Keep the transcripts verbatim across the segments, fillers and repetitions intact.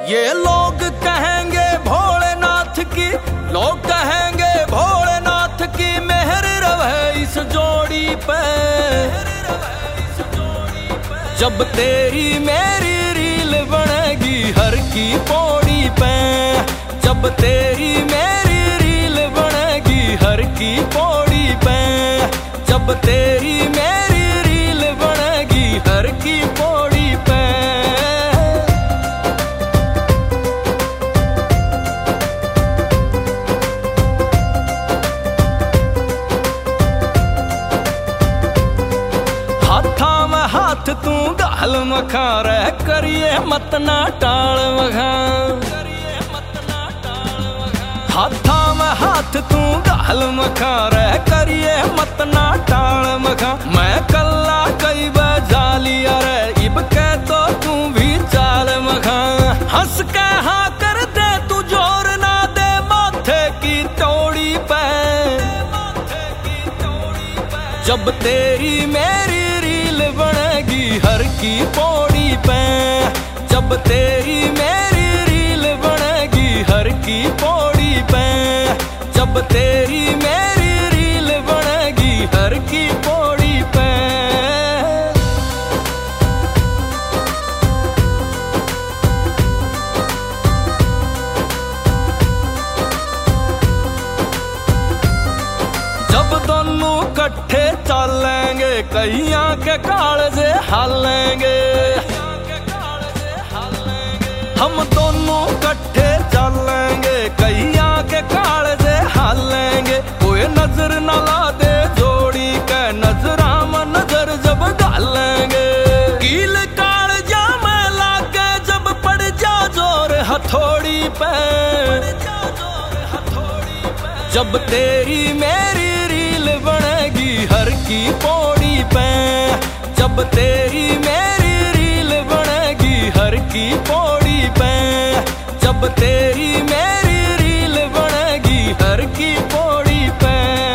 ये लोग कहेंगे भोलेनाथ की, लोग कहेंगे भोलेनाथ की मेहर रहे इस जोड़ी पे। जब तेरी मेरी रील बनेगी हर की पौड़ी पे, जब तेरी मेरी रील बनेगी हर की पौड़ी पे, जब तेरी मेरी रील बनेगी हर की पौड़ी पे। हाथा में हाथ तू गाल मखा रह करिए मत ना टाल मखा, हाथा में हाथ तू गाल मखा रह करिए मत ना टाल मखा। मैं कल्ला कई बजा लिया रे इब के तो तू भी चाल मखा। हंस के हाँ कर दे तू जोर ना दे माथे की तोड़ी पे। जब तेरी मेरी रील बनेगी हर की पौड़ी पे, जब तेरी मेरी रील बनेगी हर की पौड़ी पे, जब तेरी मेरी रील बनेगी हर की पौड़ी पे। जब दोनों कट्ठे चलेंगे कहियां के कालजे हालेंगे, हम दोनों कट्ठे चलेंगे कहियां के कालजे हालेंगे। कोई नजर न ला दे जोड़ी के नजरा में नजर जब डालेंगे। कील कालजा में लागे जब पड़ जा जोर हथौड़ी पे, जब तेरी मेरी रील बनेगी हर की पौड़ी पे, जब तेरी मेरी रील बनेगी हर की पौड़ी पे, जब तेरी मेरी रील बनेगी हर की पौड़ी पे।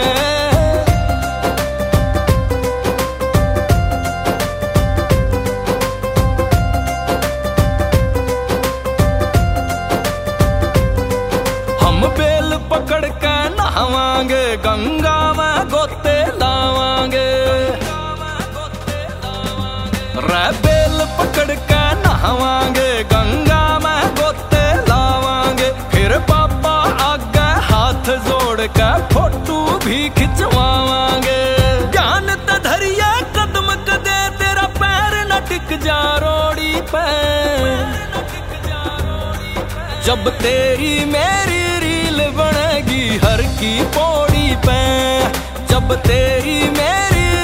हम बेल पकड़ के नहावांगे गंगा में गोते लावांगे, रे बेल पकड़ के नहावांगे गंगा में गोते लावांगे। फिर पापा आगे हाथ जोड़ के फोटो भी खिंचवावांगे। ज्ञान त धरिया कदम कदे तेरा पैर न टिक जा रोड़ी पे। जब तेरी मेरी बनेगी हर की पौड़ी पे, जब तेरी मेरी